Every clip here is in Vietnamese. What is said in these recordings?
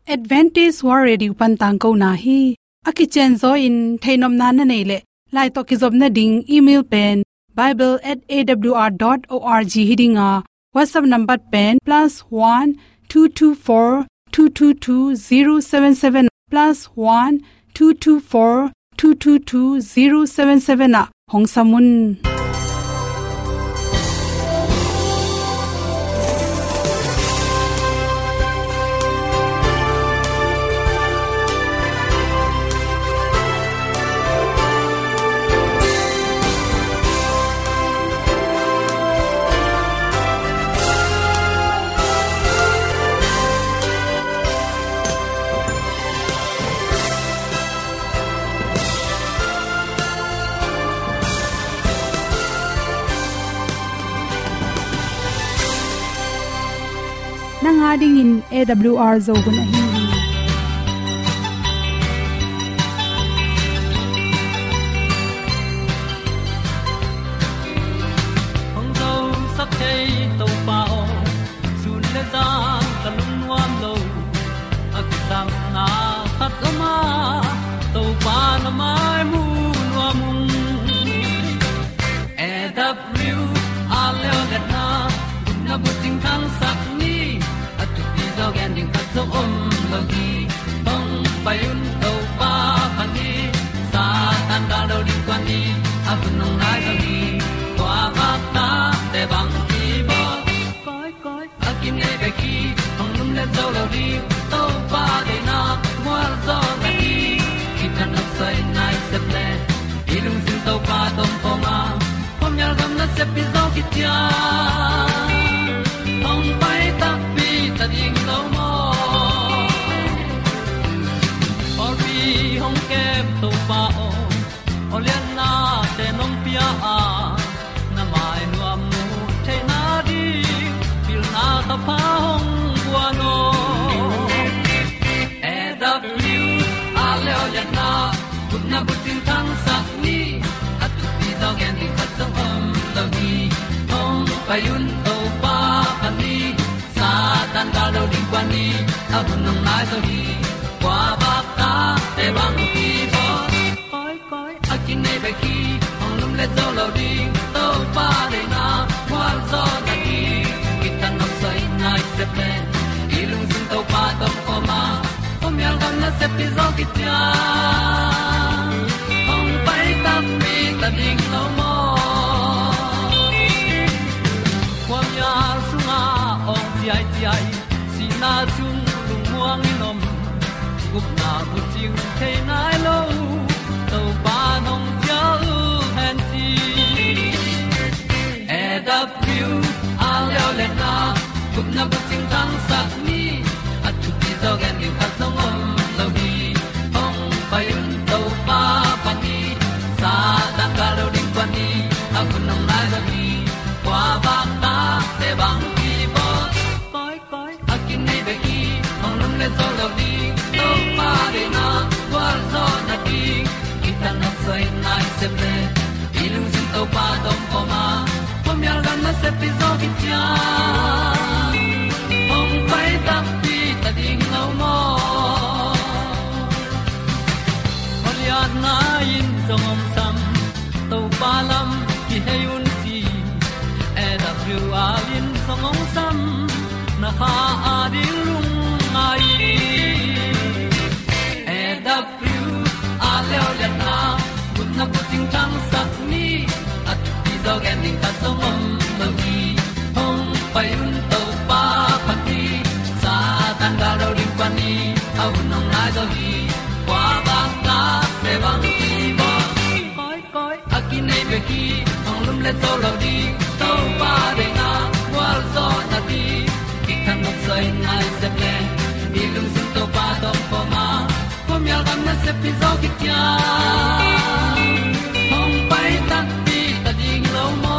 Advantage World Radio Pantang ko na hi akichen zo in thainom na na nei le lai to ki job na ding email pen bible@awr.org hidinga WhatsApp number pen +1 224 222 077 +1 224 222 077 na hong samun nanga ding in AWR zo gun a hi hong zo sak chei to pao sun le za ta lum nuam lo akisam na khat ma to pa na mai mu nuam AWR a le na na bu ting thang sak ni dog ending cut so lo gi bang payun to pa pan ni sa tan da do di kwan ni a bu nong nai lo gi kwa ba ta te bang ki bo koi a kim nei be ki hong lum le zo lo di to pa de na mo zo na ni ki tan no sai nai se ple ilung sin to pa tom pa ma pom yal gam na se pi zo ki tia hong pai ta pi ta ding lo mo or bi hong kem to pa o lian na te nong pia a na mai nu am nu te na di pil na ta pa hong bua no AW a le o lian na kun na bu tin thang sak ni at ti zo gen di khat song om lo gi hong payun to pa pan ni tan ga lo ding kwan ni a bu nong lai so hi kwa ba ta te bang ki bo koi a kin nei be ki ong lum le zo lo ding to pa de na kwa zo na ni ki tan nok sai nai se ple i lung sun to pa tom ko ma pom yal gam na se pi zo ki tia ong pai ta mi ta ding lo mo kwa ya su ma ong ti ai na chung lung muang ni nom gup na bu ting the nai lo to pa nong pia u han ti AW a leo le na gup na bu ting tang sat ni at tu ti zo gen ni khat song om lo di hong pai un to pa pa ni sa tan ga lo ding pa ni a kun nong lai zo ni kwa ba ta te bang ki bo le zo lo di to pa de na kwa zo na di kitan no sai nai se ple ilung sin to pa dom ko ma pom yal gam na se pi zo ki tia hom pai ta pi ta ding lo mo holian na in zong om sam to pa lam ki he un ti AW a in zong om sam na ha a ding lung mai AW a leo le na kun na bu ting tang sak ni at ti zo gen ding ta zo mom lo gi hong pai un to pa pa ti sa tan ga do ring pa ni au nong lai zo gi kwa ba ta pe bang ti bo koi a ki nei be ki hong lum le zo lo di to pa de na wa zo na ti ki kan nok sai nai se ple ilung sin to pa tom ko ma pom yal gam na se pi zo ki tia hong pai ta pi ta ding lo mo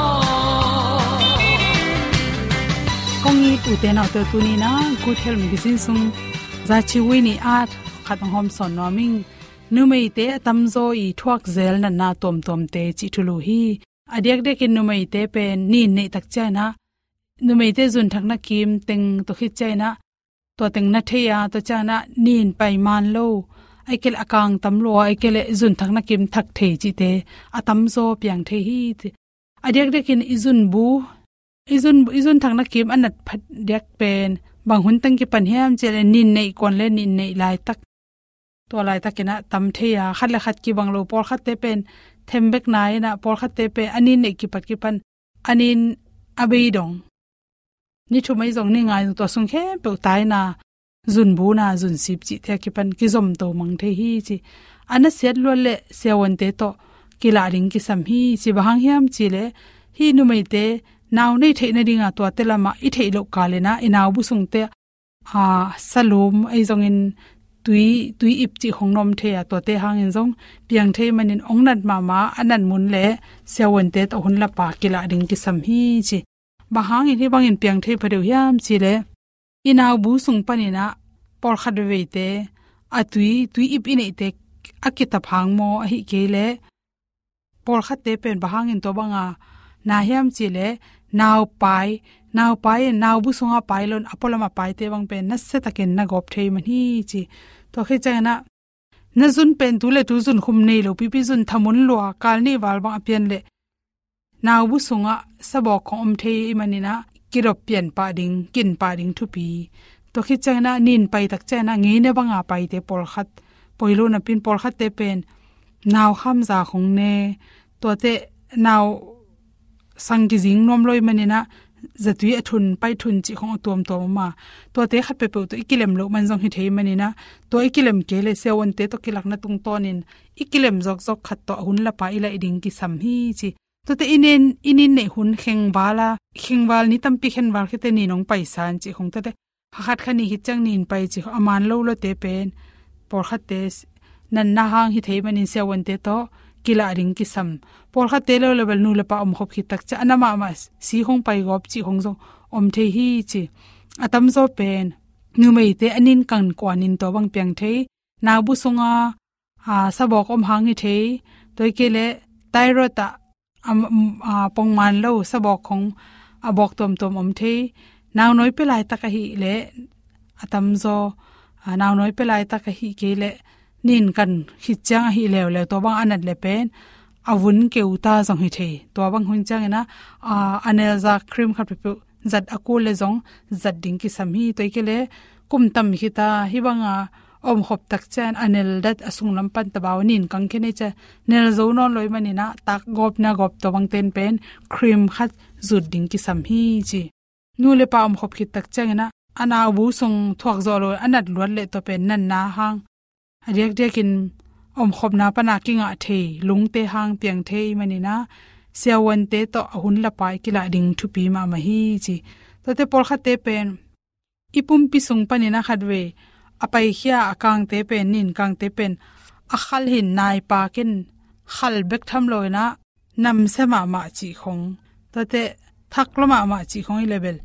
kong i tu te na to tu ni na good health medicine sung za chi wi ni at khatang hom son no ming nu mei te tam zo i thuak zel na na tom tom te chi thulu hi adek dek in nu mei te pen ni nei tak cha na nu mei te zun thak na kim teng to khit chai na to teng na theya to chana nin pai man lo ai kel akang tamlo ai kel zun thak na kim thak the chi te atam zo piang the hi adek dekin izun thak na kim anat phat dek pen bang hun tang ki pan hiam chele nin nei kon le nin nei lai tak to lai takina tam theya khat la khat ki banglo por khat te pen thembek nai na por khat te pe anin nei ki pat ki pan anin abei dong ni thu mai jong ni ngai to sung khe pe tai na zun bu na zun sip chi the ki pan ki zom to mang the hi chi ana set lo le sewon te to kila ring ki sam hi chi bahang hiam chi le hi nu mai te naw nei the na ringa to te lama i the lo ka le na inaw bu sung te salum ai jong in tui ip chi hongnom the ya to te hang in jong piang the manin ongnat mama anan mun le sewon te to hun la pa kila ring ki sam hi chi bahang in hi bang in piang the phadeu hiam chi le inaw bu sung panina por khat ve te tui ip inei te akita phang mo hi ke le por khat te pen bahang in to banga na hiam chi le naw pai naw bu sunga pailon apolama pai te bang pen na se taken na gop thei man hi chi to khe chana na zun pen tu le tu zun khum nei lo pi zun thamun lo kal ni wal bang apian le naw bu sunga sabok khom thei manina kirop pian pa ding kin pa ding thu pi to khe chana nin pai tak chana nge ne banga pai te por khat poilo na pin por khat te pen naw kham za khong ne to te naw sang ki jing nom loi manina zatui athun pai thun chi khong tom ma to te khat pe pe to ikilem lo man jong hi thei manina to ikilem ke le sewon te to kilak na tung tonin ikilem jok khat to hun la pa ila iding ki sam hi chi to te inin nei hun khengwal ni tampi khenwal khite ni nong paisan chi khong ta te khat khani hi chang nin pai chi aman lo te pen por khat te nan na hang hi thei manin sewon te to kila ring ki sam por kha telo level nu le pa om khop khi tak cha anama ma si hong pai gop chi hong jong om the hi chi atam zo pen nu mei te anin kan kwanin to bang piang thei na bu sunga sabok om hang hi thei toy ke le tairota pongman lo sabok khong abok tom om thei naw noi pe lai ta ka hi le atam zo naw noi pe lai ta ka hi ke le nin kan khichang hi lew to bang anat le pen avun ke uta jong hi the to bang hun chang na anel za cream khat pe zat akul le jong zat ding ki sam hi toy ke le kum tam hi ta hi banga om khop tak chan anel dat asung lam pan ta baw nin kang ke ne cha nel zo non loi mani na tak gop to bang ten pen cream khat zut ding ki sam hi chi nu le pa om khop khit tak chang na ana bu sung thuak zo lo anat luat le to pen nan na hang ariak dekin om khop na pana kinga the lungte hang piang thei manina sewon te to hun la pai kila ding thu pi ma hi chi to te por kha te pen ipum pi sung panina khatwe apai khia akang te pen nin kang te pen akhal hin nai pa kin khal bek tham loina nam sema ma chi khong to te thakloma ma chi khong level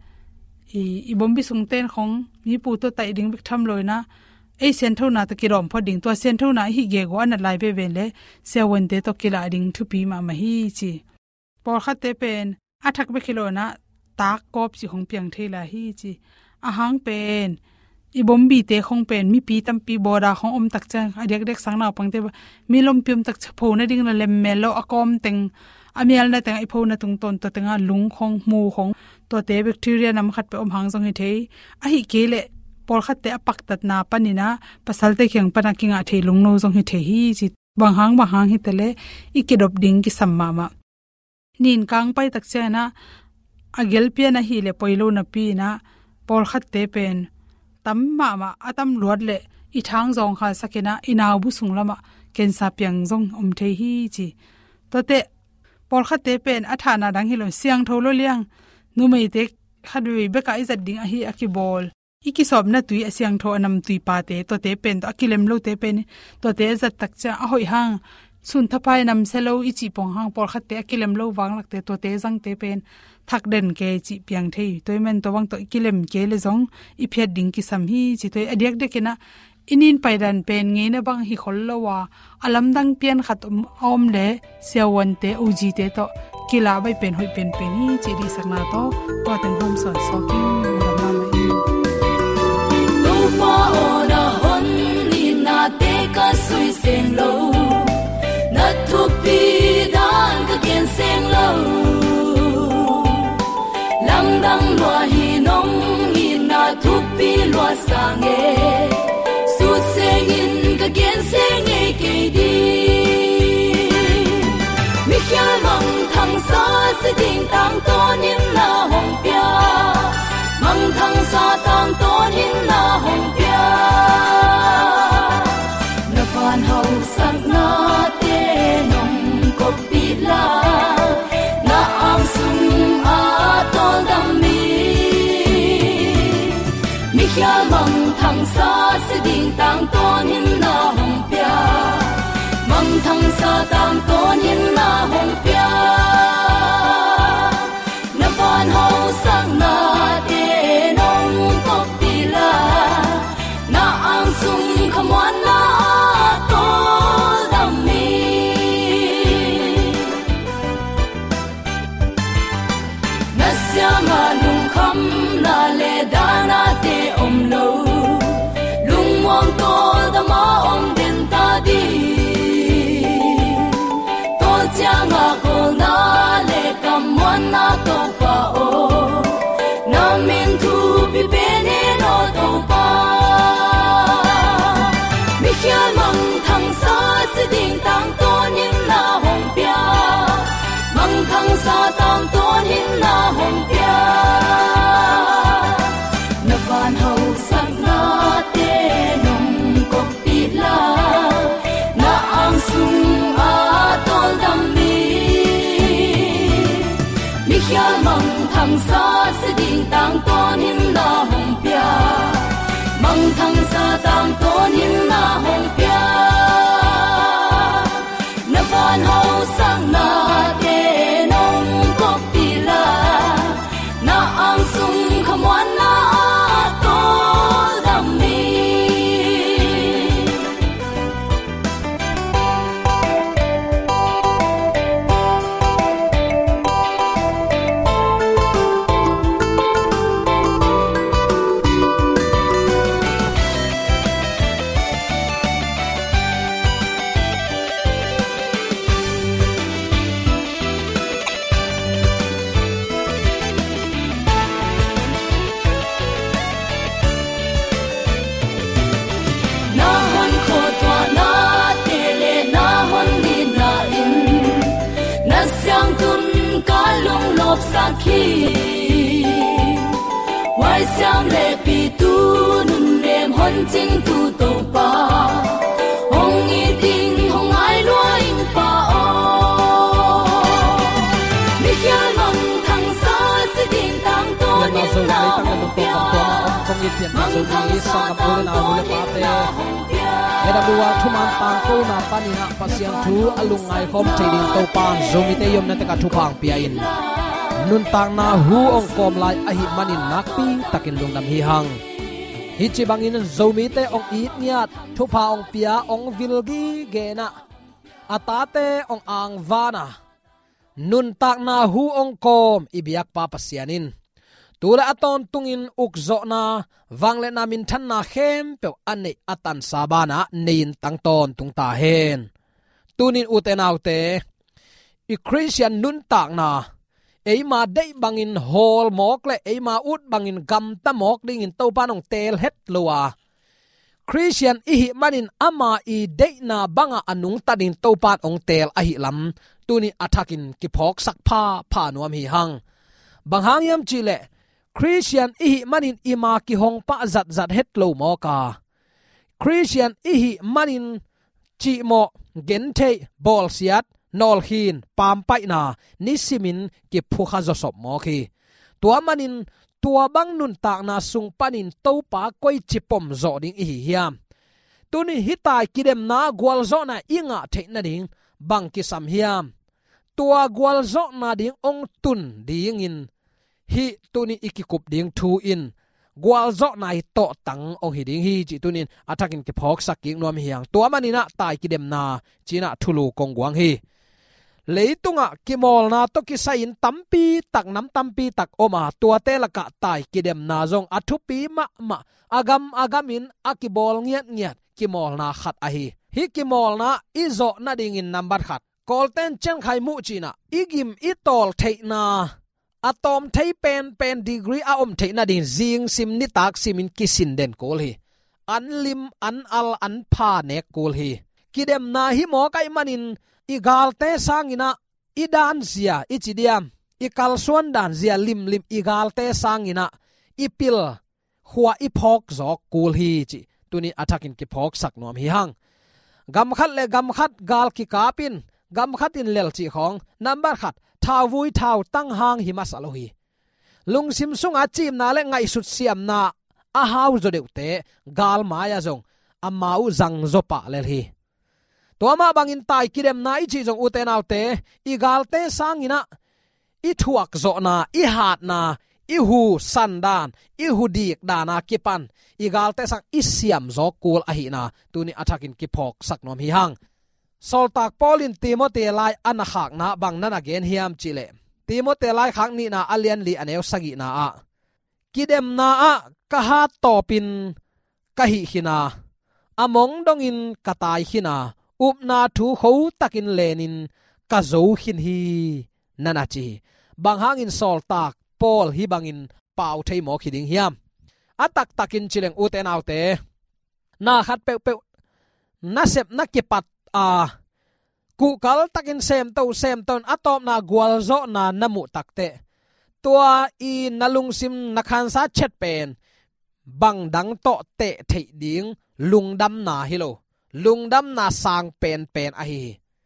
i bombi sung ten khong mi pu to tai ding bek tham loina ei sen thona ta kirom phoding to sen thona hi ge go an lai be le sewon te to kila ding thu pi ma hi chi por kha te pen athak be khilona tak kop chi hong piang thela hi chi ahang pen i bombi te khong pen mi pi tam pi bora khong om tak chang adek dek sang na pangte mi lom pium tak chapho na ding na lem melo akom teng amial na teng iphone na tung ton to tenga lung khong mu khong to te bacteria nam khat pe om hang jong hi thei a hi kele por khat te apak tat na panina pasal te kyang pana kinga thelung no jong hi the hi chi bang hang hi tele ikidop ding ki samma ma nin kang pai tak chena agel pia na hi le poilo na pi na por khat te pen tamma ma atam luat le I thang jong kha sakena inaw bu sunglama kensa piang jong om the hi chi to te por kha te pen athana dang hi lo siang tholo liang nu mei te khadwi be ka izat ding a hi akibol iki sob na tui asyang tho anam tui pa te to te pen to akilem lo te pen to te zat tak cha a hoi hang sun thapai nam selo ichi pong hang por khat te akilem lo wang lak te to te jang te pen thak den ke chi piang thei toy men to wang to ikilem ke le jong I phet ding ki sam hi chi toy adiak de kena inin paidan pen nge na bang hi khol lowa alam dang pian khat om le sewon te uji te to kila bai pen hoi pen hi chi ri sakna to to ten hom son so ki ona hon ni na te ka sui sen lo na thu pi dan ka gen sen lo lam dang lo hi nong hi na thu pi lo sang e su sen in ka gen sen e ke di mi khia mang thang sa se ding tang ton in na hong pia mang thang sa tang ton in na hong pia na van hau sang na te nong ko pi la na ang sum a tol dam mi khia mang thang sa se ding tang ton in na hong pia mang thang sa tang ton in na hong pia na van hau sang na te nong ko pi la na ang sum khamwan na tol dam mi na sia ma lung kham na le da na te om lo lung mong tol da ma om den ta di tol chang a ko na le kam mon na to pa o na min thu bi be ne no to pa mi khia mang thang sa se ding tang ton in na hong pia mang thang sa tang ton in na hong pia na van hau sang na te nong ko pi la na ang sum a tol dam mi khia mang thang sa se ding tang ton in na hong pia mang thang sa tang ton in na hong pia na van hau sang na te nong ko pi la na ang sum khamwan na tol dam mi sa khi wai sam le pi tu nun lem hon ching tu to pa hong i ding hong ai lo in pa o mi khia mang thang sa se ding tang to ni na hong pia hong i pian na so ni sa ka pu na hu le pa te era buwa thuman tang ko na panina pasiang thu alungai khom chading to pa zomi te yom na ta ka thu pang pia in nun tang na hu ong kom lai a hi manin nak pi takin lungdam hi hang hi chi bangin zomi te ong it niat thu pa ong pia ong vilgi ge na atate ong ang vana nun tak na hu ong kom ibiak pa pasianin tula aton tungin ukzo na wangle na min than na khem pe ane atan sabana nein tangton tung ta hen tunin utenaute i christian nun tak na eima dei bangin hol mok le eima ut bangin gam ta mok ding in to panong tel het lowa christian i hi manin ama i dei na banga anung tadin to pan ong tel a hi lam tuni athakin ki phok sak pha pha nuam hi hang bang hang yam chile christian i hi manin ima ki hong pa zat zat het lo mo ka christian i hi manin chi mo gen the bol siat nol hin pam pai na nisimin ki phu kha zo sop mo khi tua manin tua bang nun tak na sung panin to pa koi chipom zo ding hi hiam tuni hitai kidem na gwal zo na inga the na ding bang ki sam hiam tua gwal zo na ding ong tun ding in hi tuni ikikup ding thu in gwal zo nai to tang ong hi ding hi chi tunin athakin ki phok saking nom hiang tua manina tai kidem na china thulu kongwang hi leitunga kimol na to ki sain tampi tak nam tampi tak oma tua te laka tai kidem na zong athupi ma agamin akibol ngiat kimol na khat a hi kimol na izo na ding in number khat kolten chen khai mu china igim itol theina atom thei pen degree a om theina din jing sim ni tak simin kisin den kol hi an lim an al an pha nek kol hi kidem na hi mo kai manin igal te sangina idan zia ichidiam ikal suan dan zia lim igal te sangina ipil huwa iphok zok kul hi chi tuni athakin ki phok sak nom hi hang gam khat gal ki kapin gam khatin lel chi khong number khat thau vui thau tang hang hi masalohi lungsim sunga chim na le ngai sut siam na a hau zo deute gal maya zong amau zang zo pa le hi toma bangin tai kidem na i chi jong uten autte i galte sangina i thuak zo na i hat na i hu sandan i hu dik dana kipan i galte sang i siam zo kul a hi na tuni athakin ki phok sak nom hi hang sol tak polin timote lai ana khak na bang na again hiam chile timote lai khak ni na alian li aneu sagi na a kidem na a ka ha topin ka hi hina among dongin katai hina upna thu khou takin lenin ka zo hin hi nanachi bang hangin sol tak pol hi bangin pau thei mo khiding hiam atak takin chileng uten autte na khat pe na sep na kipat a ku kal takin sem ton atop na gwal zo na namu takte tua i nalung sim nakhan sa chet pen bang dang to te thei ding lungdam na hilo lungdam na sang pen a hi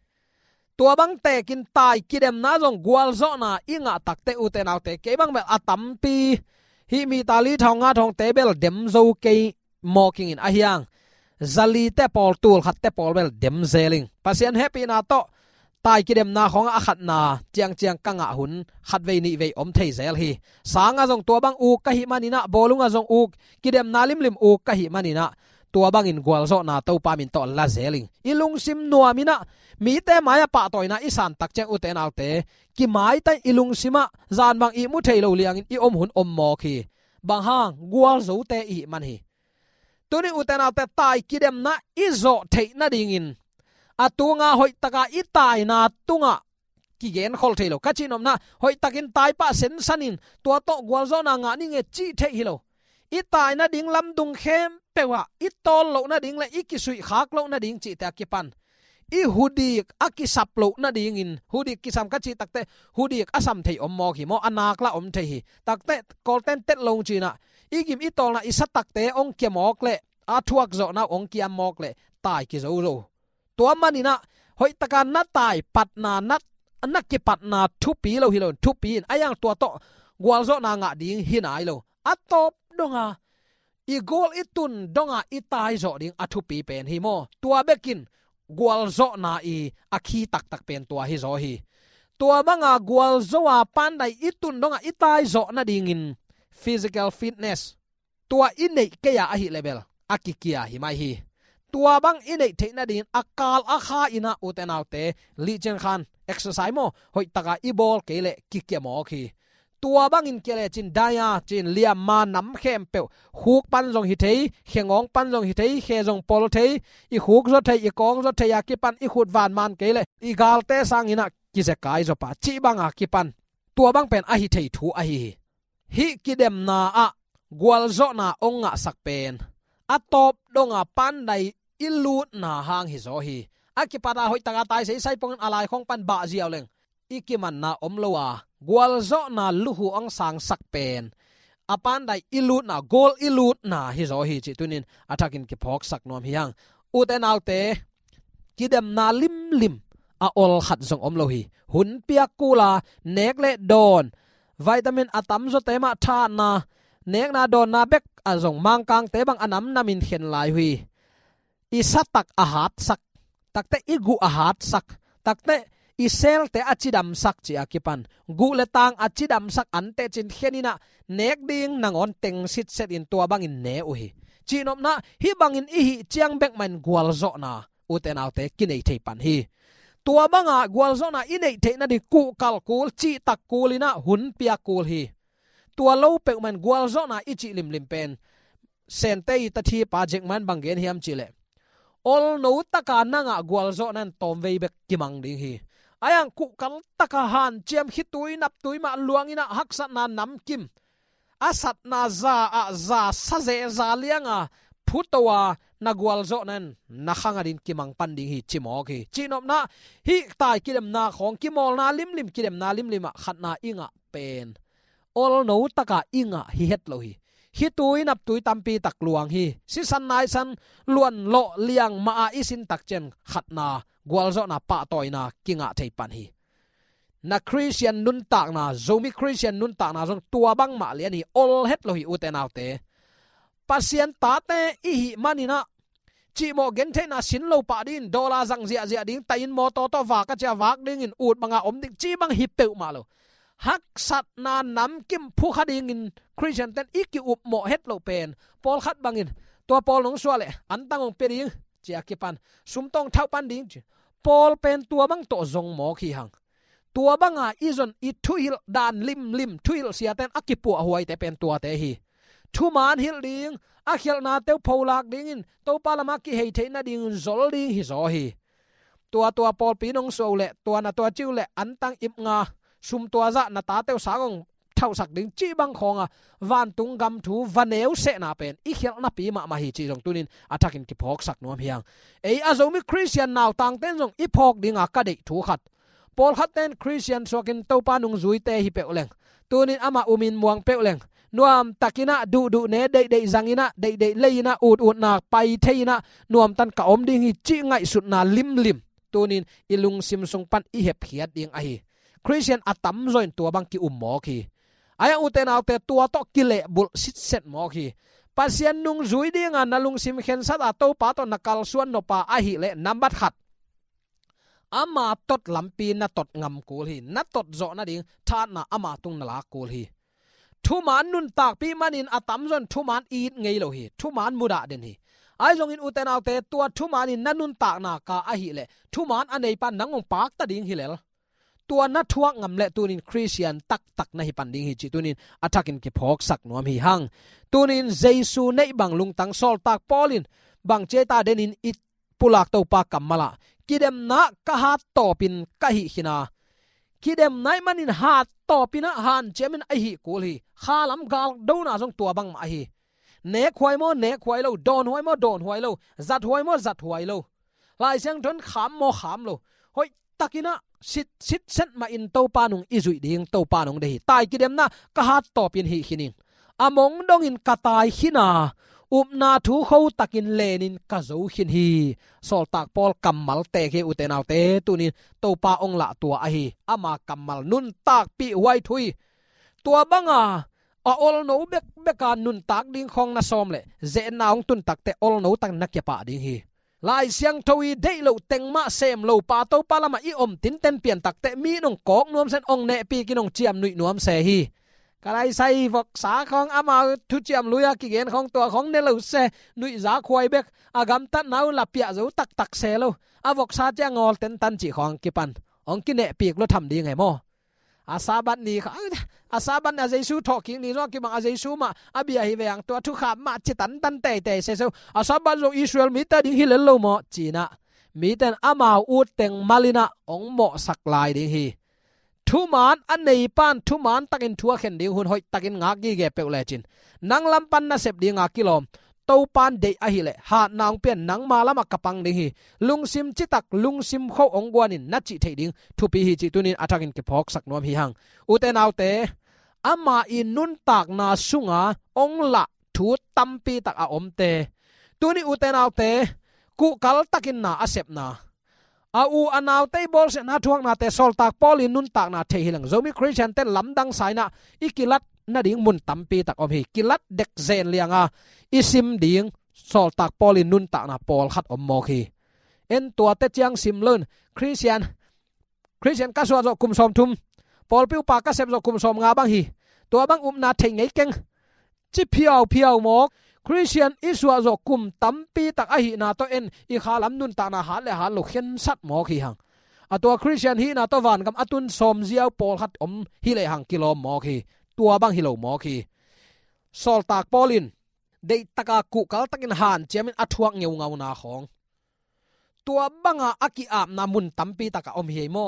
tua bang te kin tai kidem na jong gwal zo na inga takte uten autte ke bang bel atampi hi mi tali thonga thong tebel dem zo ke mocking in ahyang zali te pol tul khat te pol bel dem zeling pasien happy na to tai kidem na khong a khat na chiang kanga hun khat ve ni ve om thei zel hi sanga jong tua bang u ka hi manina bolunga jong u kidem na lim u ka hi manina tua bang in gwal zo na to pa min to la zeling ilung sim nuamina mi te maya pa toina isan tak che uten autte ki mai tai ilung sima zan bang i mu thailo liang in i om hun om mo khi bang hang gwal zo te i man hi tuni uten autte tai kidem na izo thei na ding in atunga hoi taka i tai na tunga ki gen khol thailo ka chinom na hoi takin tai pa sen sanin tua to gwal zo na nga ni nge chi thei hilo i tai na ding lam dung khem pewa i tol lo na ding le i ki sui khak lo na ding chi ta ki pan i hudik akisap lo na ding in hudik kisam ka chi takte hudik asam thei om mo ki mo anak la om thei hi takte kolten tet long chi na i gim i tol na i sa takte ong ke mok le a thuak zo na ong kiam mok le tai ki zo lo to manina hoi taka na tai pat na nat anak ki pat na thu pi lo hi lo thu pi in ayang to to gwal zo na nga ding hinai lo atop donga i gol itun donga itai zo ding athu pi pen hi mo tua bekin gwal zo na i akhi tak pen tua hi zo hi tua banga gwal zo wa pandai itun donga itai zo na ding in physical fitness tua inei ke ya a hi level akikia hi mai hi tua bang inei theina ding akal akha ina utenaute li chen khan exercise mo hoi taka i bol kele kikya mo khi tua bang in kele chin daya chin liam ma nam khem pe huk pan jong hi thei khengong pan jong hi thei khe jong pol thei i huk zo thei i kong zo thei ya ki pan i khut van man kele i gal te sang ina ki ze kai zo pa chi bang a ki pan tua bang pen a hi thei thu a hi kidem na a gwal zo na onga sak pen atop donga pan dai ilut na hang hi zo hi akipata hoi taka tai sai pong alai khong pan ba ziaw leng ikiman na omlowa gwal zo na luhu ang sang sak pen apan dai ilut na gol ilut na hi zo hi chi tunin atakin ki phok sak nom hiang uten autte kidem na lim a ol khat zong omlo hi hun piak kula nek le don vitamin atam zo tema tha na nek na don na bek azong mangkang te bang anam namin khen lai hui isatak ahat sak takte igu ahat sak takte isel te achidam sak chi akipan gu le tang achidam sak ante chin khenina nek ding nangon teng sit set in tua bangin ne u hi chinom na hi bangin i hi chiang bek man gwal zo na uten autte kinei thei pan hi tua banga gwal zo na inei the na di ku kal kul chi tak kulina hun pia kul hi tua lo pe man gwal zo na ichi lim lim pen sen te ta thi pa jek man bangen hiam chile ol no taka nanga gwal zo nan tom vei bek kimang ding hi ayang ku kal taka han chiam hitui nap tui ma luangina haksat na nam kim asat na za a za sa ze za lianga phutowa na gwal zo nan na khanga din kimang panding hi chimo ki chinom na hi tai kilem na khong kimol na lim lim kilem na lim lima khat na inga pen ol no taka inga hi het lo hi hi tui nap tui tampi tak luang hi si san nai san luan lo liang ma a isin tak chen khat na gwal zo na pa toy na kinga thei pan hi na Christian nun tak na zomi Christian nun tak na zong tua bang ma lian hi ol het lo hi uten autte pasien ta te i hi manina chi mo gen the na sin lo pa din dola zang zia zia ding tain mo to wa ka cha wak ding in ut manga om ding chi bang hi peu ma lo hak sat na nam kim phu khading in Christian ten iki up mo het lo pen pol khat bangin to pol nong swale an tangong pe ding chia ki pan sum tong thau pan ding pol pen tua bang to zong mo khi hang tua banga izon I thuil dan lim thuil sia ten akipu huai te pen tua te hi thu man hil ding a khel na te pholak ding in to palama ki hei theina ding zol ding hi zo hi tua pol pi nong so le tua na tua chiu le an tang ip nga sum tua za na ta te sa gong thau sak ding chi bang khonga van tung gam thu vaneu se na pen I khel na pi ma hi chi jong tunin attacking ki phok sak nom hiang ei azomi Christian naw tang ten jong I phok ding a ka dei thu khat pol khat ten Christian sokin to pa nung zui te hi peuleng tunin ama umin muang peuleng nuam takina du ne dei zangina dei leina ut na pai theina nuam tan ka om ding hi chi ngai sut na lim tunin ilung sim sung pan I hep hiat ding a hi Christian atam join tua bang ki mo khi aya uten autte tua to kile bul sit set mo khi pasien nung zui ding an nalung sim khen sat a to pa to nakal suan no pa a hi le number khat ama tot lampi na tot ngam kul hi na tot zo na ding tha na ama tung na la kul hi thu man nun tak pi manin atam zon thu man eat ngei lo hi thu man muda den hi ai jong in uten autte tua thu man in nanun tak na ka a hi le thu man anei pan nangong pak ta ding hi lel tua na thuak ngam le tunin Christian tak na hi pan ding hi chi tunin attacking ki phok sak nom hi hang tunin Jesu nei bang lung tang sol tak polin bang che ta denin it pulak to pa kamala kidem na ka hat topin ka hi hina kidem nai manin hat topina han chemin a hi kul hi khalam gal do na jong tua bang ma hi ne khwai lo don huai lo zat huai lo lai sang don kham lo hoi takina sit set ma in to pa nung izui ding to pa nung de hi tai kidem na ka hat topin hi hining among dong in katai hina upna thu kho takin lenin ka zo hin hi sol tak pol kamal te ke utenaw te tunin to pa ong la tua a hi ama kamal nun tak pi wai thui tua banga a ol no beka nun tak ding khong na som le ze naung tun tak te ol no tak na ke pa ding hi lai siang thoi dei lo tengma sem lo pa to palama I om tin ten pian tak te mi nong kok nuam sen ong ne pi kinong chiam nui nuam se hi kalai sai vok sa khong ama thu chiam luya ki gen khong to khong ne lo se nui za khwai bek agam tat nau la pia zo tak se lo avok sa cha ngol ten tan chi khong ki pan ong ki ne pik lo tham ding he mo asabat ni kha asaban a Jesu talking ni ro ki ma Jesu ma abia hi veang to thu kha ma chi tan te se so asaban zo Israel mi ta ding hi le lo mo china mi ten ama ut teng malina ong mo sak lai ding hi thu man an nei pan thu man takin thua khen ding hun hoi takin nga gi ge peule chin nang lam pan na sep dinga kilom to pan de a hi le ha nang pen nang ma lama kapang ding hi lungsim chi tak lungsim kho ong gwanin na chi thei ding thu pi hi chi tunin atakin ke phok sak nom hi hang uten autte ama in nun tak na sunga ong la thu tampi tak a om te tuni uten autte ku kal takin na asep na a u anaw te bol se na thuak na te sol tak polin nun tak na the hilang zomi Christian ten lamdang saina ikilat na ding mun tampi tak om hi kilat dek zen lianga isim ding sol tak polin nun tak na pol khat om mo khi en tua te chiang sim lon Christian ka so zo kum som thum pol piu pa ka sep zo kum som nga bang hi tua bang na thei ngei keng chi phiao mok Christian iswa zo kum tampi tak a hi na to en I khalam nun ta na ha le ha lo khen sat mo khi hang atua Christian hi na to van kam atun som ziaw pol khat om hi le hang kilom mo khi tua bang hi lo mo khi sol tak polin dei taka ku kal takin han chemin athuak ngeu ngau na khong tua banga aki ap na mun tampi taka om hi mo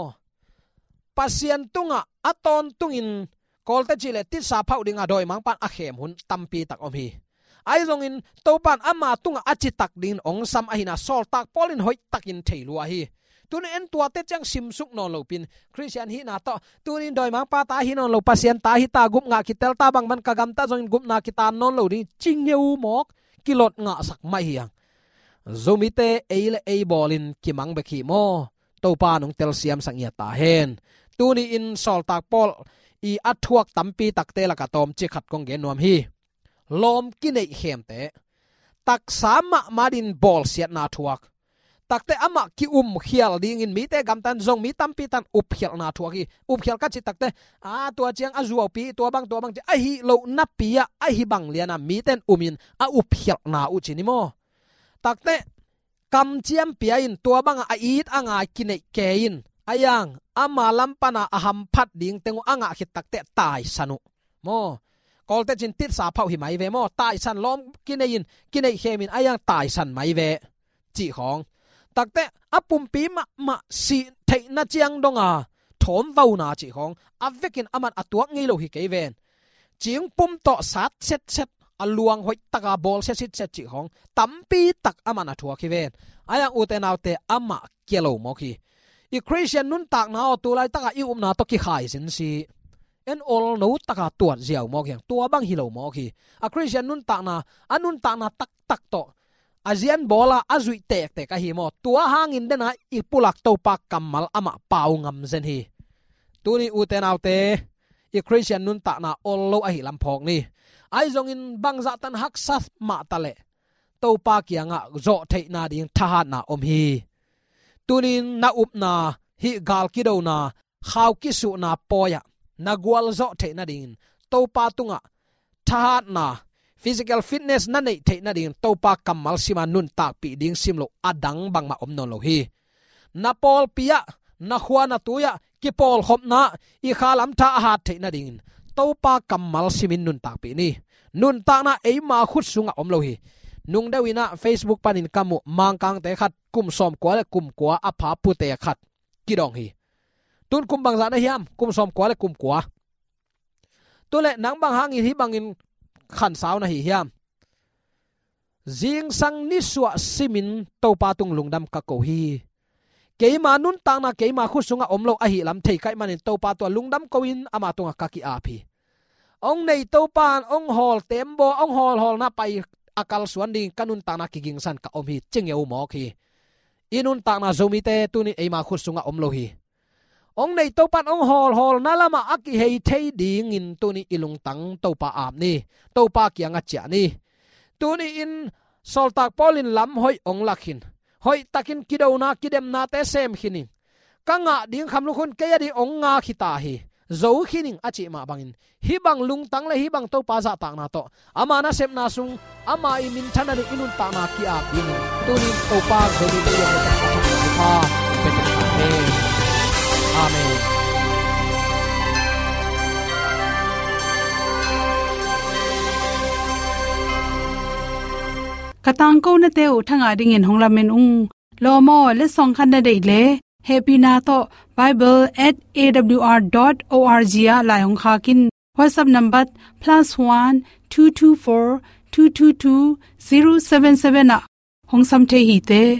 pasian tunga aton tungin kolte chile ti sa phau dinga doi mang pan a khem hun tampi tak om hi ai zong in topan ama tunga achi tak din ong sam ahina sol tak polin hoi takin theilua hi tun en tua te chang sim suk non lo pin Christian hi na to tunin doi mang pa ta hi non lo pasian ta hi ta gup nga kitel ta bang man kagam ta zong gup na kitan non lo ri chingyeu mok kilot nga sak mai hiang zomite eile e bolin kimang be khi mo topa nong tel siam sang ya ta hen tuni in sol tak pol i athuak tampi takte la ka tom chi khat kong ge nom hi lom kinei hem te tak sama marin bol siat na thuak takte ama ki khial ding in mi te gam tan zong mi tampi tan up khial na thuak hi up khial ka chi takte a tua chiang a zuaw pi tua bang chi a hi lo na pia a hi bang liana mi ten umin a up khial na u chi ni mo takte kam chiam pia in tua bang a it anga kinei ke in ayang ama lampana aham phat ding tengu anga khit takte tai sanu mo kolte chin tit sa phau hi mai ve mo tai san lom kinei hemin ayang tai san mai ve chi khong takte apum pi ma si thei na chiang donga thom vau na chi khong avekin aman atuak ngei lo hi ke ven chiang pum to sat set aluang hoi taka bol set chi khong tampi tak aman athua ki ven ayang uten autte ama kelo mo ki i Christian nun tak na tu lai taka i na to ki khai sin si en all no taka tuat ziaw mo kyang tua bang hilo mo ki a Christian nun tak na anun tak na tak to azian bola azui tek te ka hi mo tua hangin dena ipulak to pak kamal ama pau ngam zen hi tuni uten autte i Christian nun tak na all lo a hi lampok ni ai zong in bangza tan hak sat ma tale to pa kianga zo thei na ding tha na om hi tunin na up na hi gal ki do na khaw ki su na poya na gwal zo thei na ding to pa tunga tha na physical fitness na nei thei na ding to pa kamal sima nun tak pi ding simlo adang bang ma om non lo hi na pol pia na khwa na tuya ki pol khop na i khalam tha hat thei na ding to pa kamal simin nun tak pi ni nun tak na ei ma khut sunga om lo hi nung dawina Facebook panin kamu mangkang te khat kum som kwa le kum kwa apha pu te khat kidong hi tun kum bang za na hiam kum som kwa le kum kwa to le nang bang hang hi bangin khan saw na hi hiam jing sang ni suwa simin to pa tung lungdam ka ko hi keima nun tang na keima khu sunga omlo a hi lam thei kai manin to pa to lungdam ko in ama tunga ka ki a phi ong nei to pan ong hol tembo ong hol na pai akal suan ding kanun tang na ki ging san ka om hi chingeu mo khi inun tang na zomi te tuni eima khu sunga omlo hi ong nei to pan ong hol na lama aki hei thei ding in tuni ilung tang to pa ap ni to pa kianga cha ni tuni in sol tak polin lam hoi ong lakhin hoi takin kido na kidem na te sem khini kanga ding kham lu khun ke ya di ong nga khita hi zo khining achi ma bangin hi bang lung tang le hi bang to pa za tak na to ama na sem na sung ama I min thana ni inun ta na ki ap ding tuni to pa zo ni te yo ta ha pe ta he amen katang ko na teu thanga ding in honglamen ung lomo le song khan na dei le happy na to bible@awr.org ya la hong kha kin WhatsApp number +1 224 222 077 na hong sam the hi te